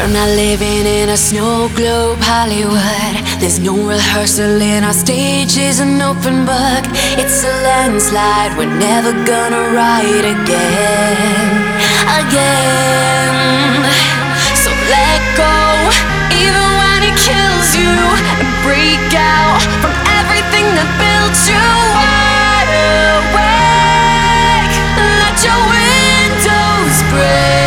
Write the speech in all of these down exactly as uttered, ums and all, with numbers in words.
I'm not living in a snow globe Hollywood. There's no rehearsal in our stage is an open book. It's a landslide, we're never gonna write again, again. So let go, even when it kills you, and break out from everything that built you wide awake. Let your windows break.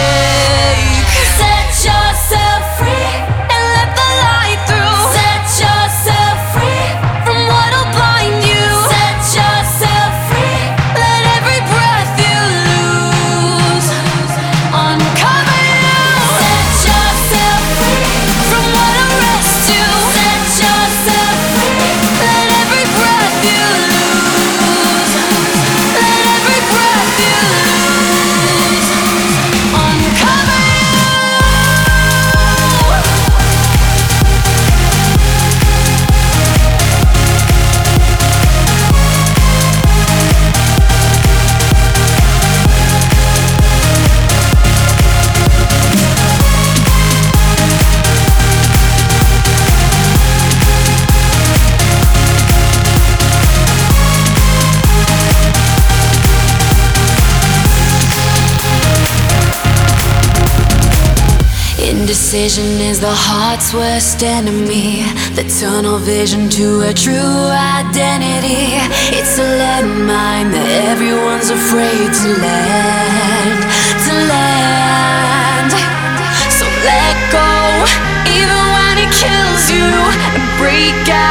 Indecision is the heart's worst enemy. The tunnel vision to a true identity. It's a landmine that everyone's afraid to land, to land. So let go, even when it kills you, and break out.